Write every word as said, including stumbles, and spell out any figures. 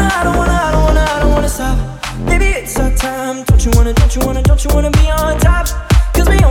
I don't wanna, I don't wanna, I don't wanna stop. Baby, it's our time. Don't you wanna, don't you wanna, don't you wanna be on top? Cause we